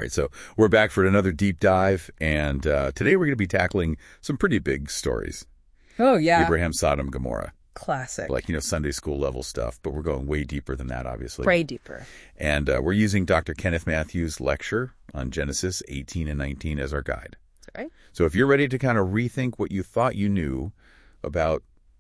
right, so we're back for another deep dive, and today we're going to be tackling some pretty big stories. Oh, yeah. Abraham, Sodom, Gomorrah. Classic. Like, Sunday school level stuff, but we're going way deeper than that, obviously. Way deeper. And we're using Dr. Kenneth Matthews' lecture on Genesis 18 and 19 as our guide. That's right. So if you're ready to kind of rethink what you thought you knew about,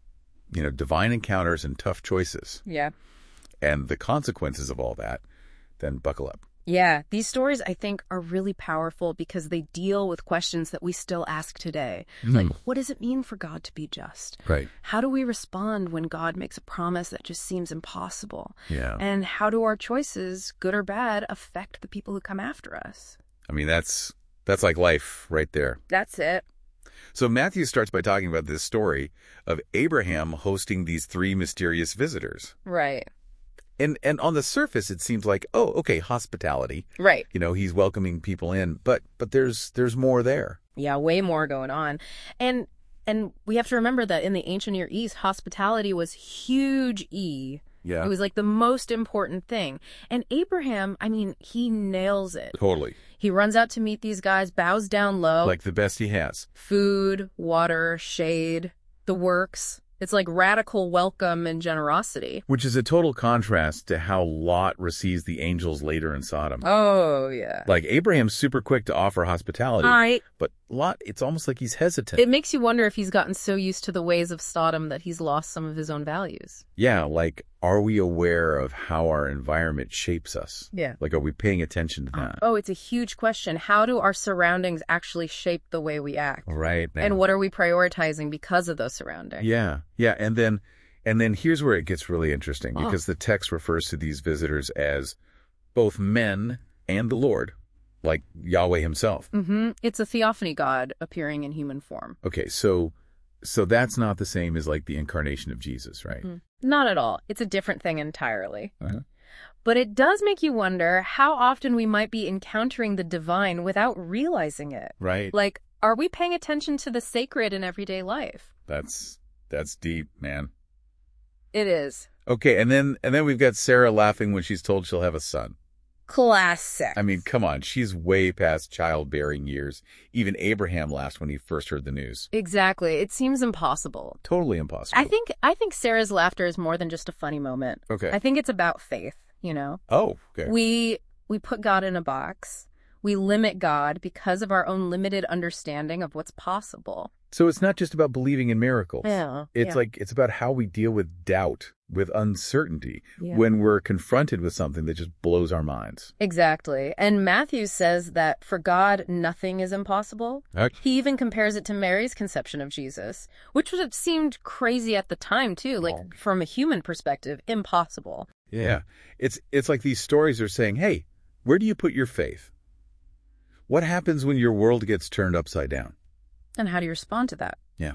divine encounters and tough choices. Yeah. And the consequences of all that, then buckle up. Yeah, these stories, I think, are really powerful because they deal with questions that we still ask today. Like, what does it mean for God to be just? Right. How do we respond when God makes a promise that just seems impossible? Yeah. And how do our choices, good or bad, affect the people who come after us? I mean, that's like life right there. That's it. So Matthew starts by talking about this story of Abraham hosting these three mysterious visitors. Right. And on the surface, it seems like, oh, okay, hospitality. Right. He's welcoming people in, but there's more there. Yeah, way more going on. And we have to remember that in the ancient Near East, hospitality was huge E. Yeah. It was like the most important thing. And Abraham, I mean, he nails it. Totally. He runs out to meet these guys, bows down low. Like the best he has. Food, water, shade, the works. It's like radical welcome and generosity. Which is a total contrast to how Lot receives the angels later in Sodom. Oh, yeah. Like, Abraham's super quick to offer hospitality. Right. But Lot, it's almost like he's hesitant. It makes you wonder if he's gotten so used to the ways of Sodom that he's lost some of his own values. Yeah, like, are we aware of how our environment shapes us? Yeah. Like, are we paying attention to that? Oh, it's a huge question. How do our surroundings actually shape the way we act? Right. Man. And what are we prioritizing because of those surroundings? Yeah. And then here's where it gets really interesting, because the text refers to these visitors as both men and the Lord, like Yahweh himself. Mm-hmm. It's a theophany God appearing in human form. Okay, so that's not the same as like the incarnation of Jesus, right? Not at all. It's a different thing entirely. Uh-huh. But it does make you wonder how often we might be encountering the divine without realizing it. Right. Like, are we paying attention to the sacred in everyday life? That's deep, man. It is. Okay, and then we've got Sarah laughing when she's told she'll have a son. Classic. I mean, come on, she's way past childbearing years. Even Abraham laughed when he first heard the news. Exactly. It seems impossible. Totally impossible. I think Sarah's laughter is more than just a funny moment. Okay. I think it's about faith, Oh, okay. We put God in a box. We limit God because of our own limited understanding of what's possible. So it's not just about believing in miracles. Yeah. It's about how we deal with doubt, with uncertainty, Yeah. when we're confronted with something that just blows our minds. Exactly. And Matthew says that for God, nothing is impossible. Okay. He even compares it to Mary's conception of Jesus, which would have seemed crazy at the time, too. Like, from a human perspective, impossible. Yeah. It's like these stories are saying, hey, where do you put your faith? What happens when your world gets turned upside down? And how do you respond to that? Yeah.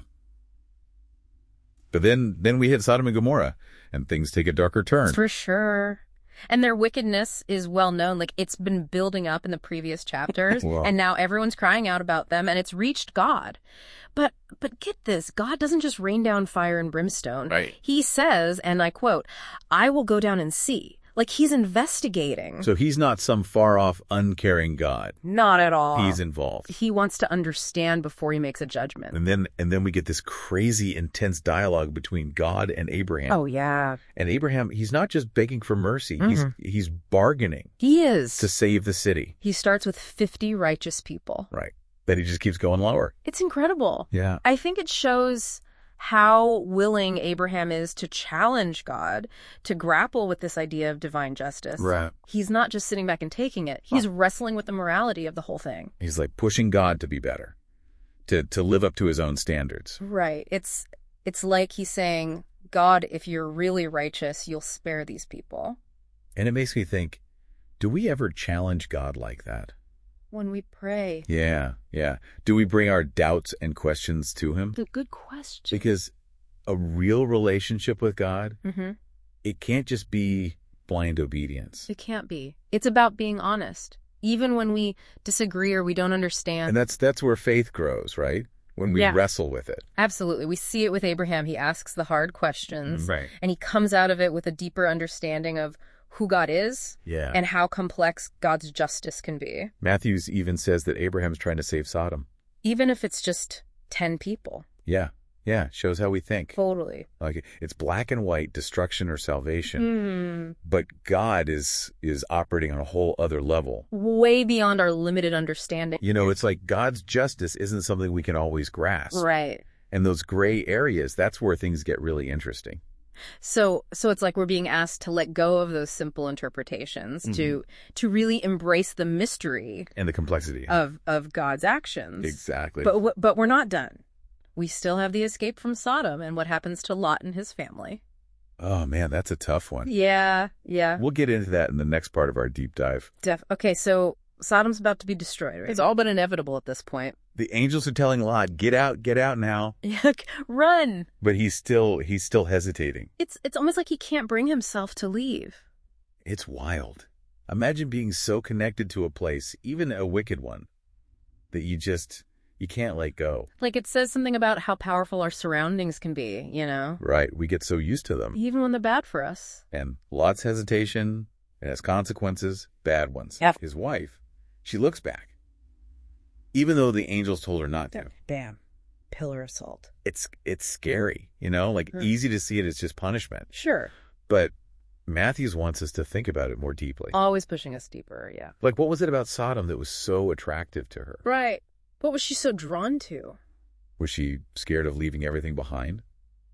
But then we hit Sodom and Gomorrah, and things take a darker turn. For sure. And their wickedness is well known. Like, it's been building up in the previous chapters, Wow. and now everyone's crying out about them, and it's reached God. But get this, God doesn't just rain down fire and brimstone. Right. He says, and I quote, "I will go down and see." Like, he's investigating. So he's not some far-off, uncaring God. Not at all. He's involved. He wants to understand before he makes a judgment. And then we get this crazy, intense dialogue between God and Abraham. Oh, yeah. And Abraham, he's not just begging for mercy. He's bargaining He is. to save the city. He starts with 50 righteous people. Right. Then he just keeps going lower. It's incredible. Yeah. I think it shows how willing Abraham is to challenge God, to grapple with this idea of divine justice. Right. He's not just sitting back and taking it. He's wrestling with the morality of the whole thing. He's like pushing God to be better, to live up to his own standards. Right. It's like he's saying, God, if you're really righteous, you'll spare these people. And it makes me think, do we ever challenge God like that? When we pray. Yeah. Do we bring our doubts and questions to him? The good question. Because a real relationship with God, it can't just be blind obedience. It can't be. It's about being honest. Even when we disagree or we don't understand. And that's where faith grows, right? When we wrestle with it. Absolutely. We see it with Abraham. He asks the hard questions. Right. And he comes out of it with a deeper understanding of who God is Yeah. and how complex God's justice can be. Matthews even says that Abraham's trying to save Sodom. Even if it's just 10 people. Yeah. Yeah. Shows how we think. Totally. Like it's black and white, destruction or salvation. But God is operating on a whole other level. Way beyond our limited understanding. You know, it's like God's justice isn't something we can always grasp. Right. And those gray areas, that's where things get really interesting. So it's like we're being asked to let go of those simple interpretations, to really embrace the mystery And the complexity. of God's actions. Exactly. But we're not done. We still have the escape from Sodom and what happens to Lot and his family. Oh, man, that's a tough one. Yeah. We'll get into that in the next part of our deep dive. Okay, so Sodom's about to be destroyed, right? It's all but inevitable at this point. The angels are telling Lot, get out now. Run! But he's still hesitating. It's almost like he can't bring himself to leave. It's wild. Imagine being so connected to a place, even a wicked one, that you can't let go. Like it says something about how powerful our surroundings can be, you know? Right. We get so used to them. Even when they're bad for us. And Lot's hesitation, it has consequences, bad ones. Yep. His wife, she looks back. Even though the angels told her not to. Bam. Pillar of salt. It's scary, you know? Like easy to see it as just punishment. Sure. But Matthews wants us to think about it more deeply. Always pushing us deeper, yeah. Like, what was it about Sodom that was so attractive to her? Right. What was she so drawn to? Was she scared of leaving everything behind?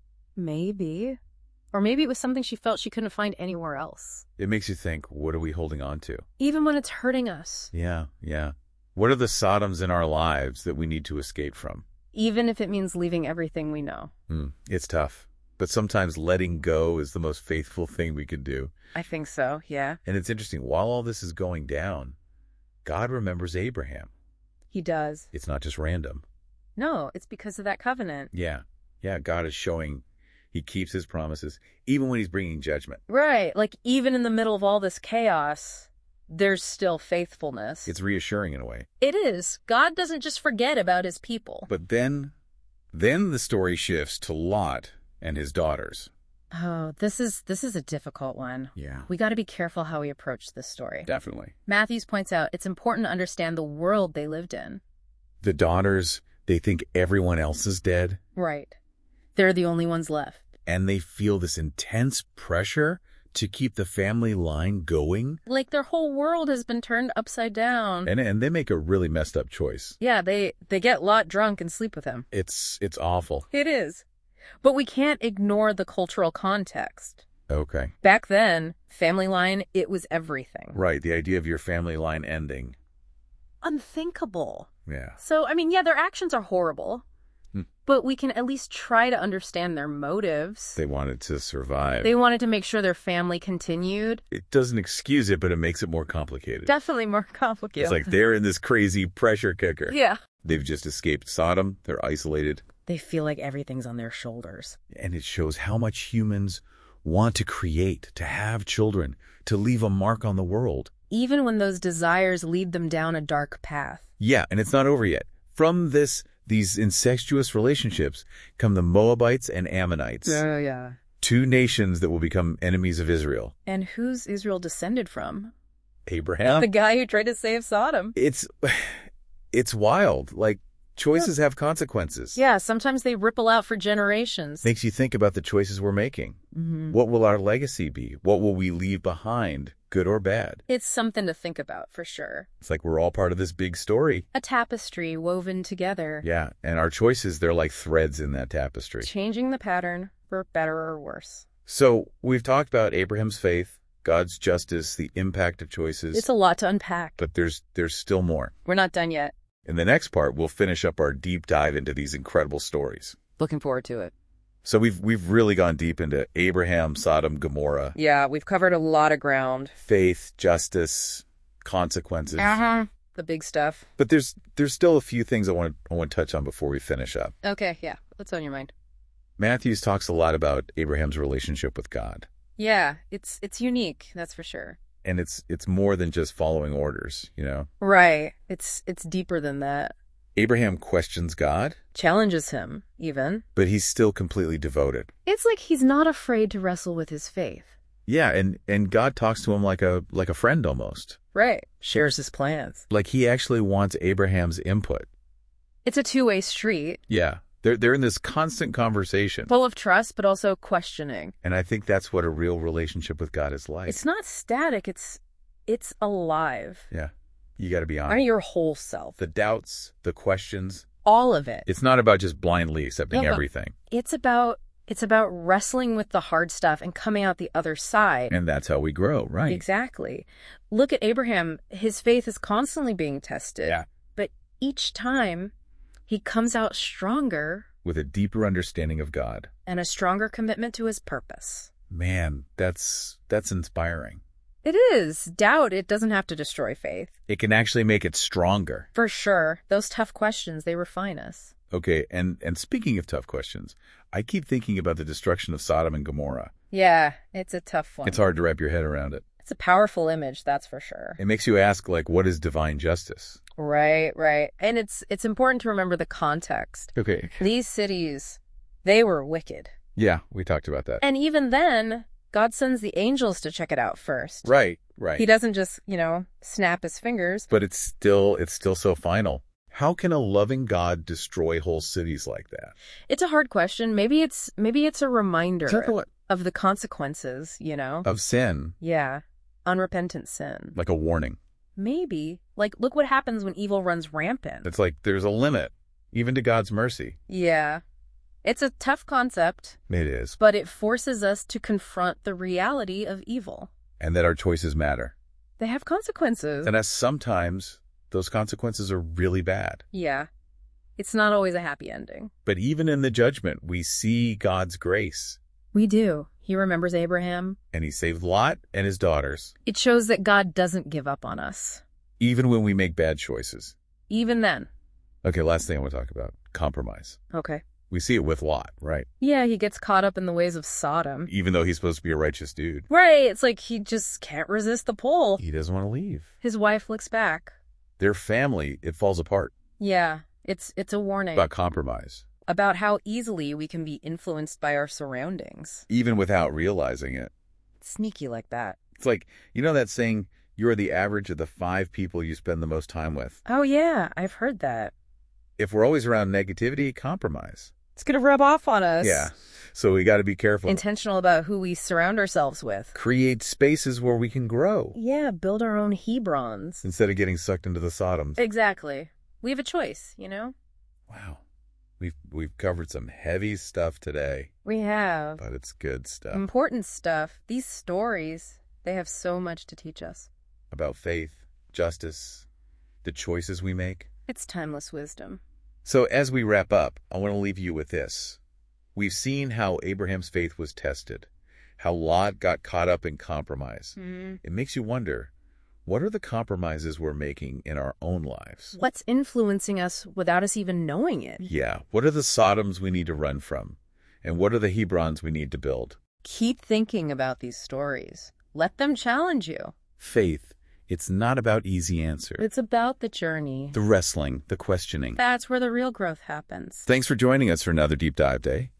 Maybe. Or maybe it was something she felt she couldn't find anywhere else. It makes you think, what are we holding on to? Even when it's hurting us. Yeah. What are the Sodoms in our lives that we need to escape from? Even if it means leaving everything we know. It's tough. But sometimes letting go is the most faithful thing we could do. I think so, yeah. And it's interesting, while all this is going down, God remembers Abraham. He does. It's not just random. No, it's because of that covenant. Yeah, God is showing he keeps his promises, even when he's bringing judgment. Right. Like, even in the middle of all this chaos, there's still faithfulness. It's reassuring in a way. It is. God doesn't just forget about his people. But then the story shifts to Lot and his daughters. Oh, this is a difficult one. Yeah. We got to be careful how we approach this story. Definitely. Matthews points out it's important to understand the world they lived in. The daughters, they think everyone else is dead. Right. They're the only ones left. And they feel this intense pressure to keep the family line going. Like their whole world has been turned upside down. And they make a really messed up choice. Yeah, they get Lot drunk and sleep with him. It's awful. It is. But we can't ignore the cultural context. Okay. Back then, family line, it was everything. Right, the idea of your family line ending. Unthinkable. Yeah. So, I mean, yeah, their actions are horrible. But we can at least try to understand their motives. They wanted to survive. They wanted to make sure their family continued. It doesn't excuse it, but it makes it more complicated. Definitely more complicated. It's like they're in this crazy pressure cooker. Yeah. They've just escaped Sodom. They're isolated. They feel like everything's on their shoulders. And it shows how much humans want to create, to have children, to leave a mark on the world. Even when those desires lead them down a dark path. Yeah, and it's not over yet. From these incestuous relationships come the Moabites and Ammonites. Oh, yeah. Two nations that will become enemies of Israel. And who's Israel descended from? Abraham. The guy who tried to save Sodom. It's wild. Like, choices have consequences. Yeah, sometimes they ripple out for generations. Makes you think about the choices we're making. Mm-hmm. What will our legacy be? What will we leave behind, good or bad? It's something to think about, for sure. It's like we're all part of this big story. A tapestry woven together. Yeah, and our choices, they're like threads in that tapestry. Changing the pattern for better or worse. So we've talked about Abraham's faith, God's justice, the impact of choices. It's a lot to unpack. But there's still more. We're not done yet. In the next part, we'll finish up our deep dive into these incredible stories. Looking forward to it. So we've really gone deep into Abraham, Sodom, Gomorrah. Yeah, we've covered a lot of ground. Faith, justice, consequences. The big stuff. But there's still a few things I want to touch on before we finish up. Okay, yeah. What's on your mind? Matthews talks a lot about Abraham's relationship with God. Yeah, it's unique, that's for sure. And it's more than just following orders, you know? Right. It's deeper than that. Abraham questions God. Challenges him, even. But he's still completely devoted. It's like he's not afraid to wrestle with his faith. Yeah, and God talks to him like a friend almost. Right. Shares his plans. Like he actually wants Abraham's input. It's a two-way street. Yeah. They're in this constant conversation. Full of trust, but also questioning. And I think that's what a real relationship with God is like. It's not static. It's alive. Yeah. You got to be honest. Aren't your whole self. The doubts, the questions. All of it. It's not about just blindly accepting everything. It's about wrestling with the hard stuff and coming out the other side. And that's how we grow, right? Exactly. Look at Abraham. His faith is constantly being tested. Yeah. But each time, he comes out stronger. With a deeper understanding of God. And a stronger commitment to his purpose. Man, that's inspiring. It is. Doubt, it doesn't have to destroy faith. It can actually make it stronger. For sure. Those tough questions, they refine us. Okay, and speaking of tough questions, I keep thinking about the destruction of Sodom and Gomorrah. Yeah, it's a tough one. It's hard to wrap your head around it. It's a powerful image, that's for sure. It makes you ask, like, what is divine justice? Right. And it's important to remember the context. Okay. These cities, they were wicked. Yeah, we talked about that. And even then, God sends the angels to check it out first. Right. He doesn't just, snap his fingers. But it's still so final. How can a loving God destroy whole cities like that? It's a hard question. Maybe it's a reminder of the consequences, Of sin. Yeah. Unrepentant sin. Like a warning. Maybe. Like, look what happens when evil runs rampant. It's like there's a limit, even to God's mercy. Yeah. It's a tough concept. It is. But it forces us to confront the reality of evil. And that our choices matter. They have consequences. And sometimes those consequences are really bad. Yeah. It's not always a happy ending. But even in the judgment, we see God's grace. We do. He remembers Abraham. And he saved Lot and his daughters. It shows that God doesn't give up on us. Even when we make bad choices. Even then. Okay, last thing I want to talk about. Compromise. Okay. We see it with Lot, right? Yeah, he gets caught up in the ways of Sodom. Even though he's supposed to be a righteous dude. Right, it's like he just can't resist the pull. He doesn't want to leave. His wife looks back. Their family, it falls apart. Yeah, it's a warning. About compromise. About how easily we can be influenced by our surroundings. Even without realizing it. It's sneaky like that. It's like, that saying, you're the average of the 5 people you spend the most time with. Oh yeah, I've heard that. If we're always around negativity, compromise. It's going to rub off on us. Yeah. So we got to be careful. Intentional about who we surround ourselves with. Create spaces where we can grow. Yeah, build our own Hebrons. Instead of getting sucked into the Sodoms. Exactly. We have a choice, Wow. We've covered some heavy stuff today. We have. But it's good stuff. Important stuff. These stories, they have so much to teach us. About faith, justice, the choices we make. It's timeless wisdom. So as we wrap up, I want to leave you with this. We've seen how Abraham's faith was tested, how Lot got caught up in compromise. Mm-hmm. It makes you wonder, what are the compromises we're making in our own lives? What's influencing us without us even knowing it? Yeah. What are the Sodoms we need to run from? And what are the Hebrons we need to build? Keep thinking about these stories. Let them challenge you. Faith. It's not about easy answers. It's about the journey. The wrestling, the questioning. That's where the real growth happens. Thanks for joining us for another Deep Dive Day.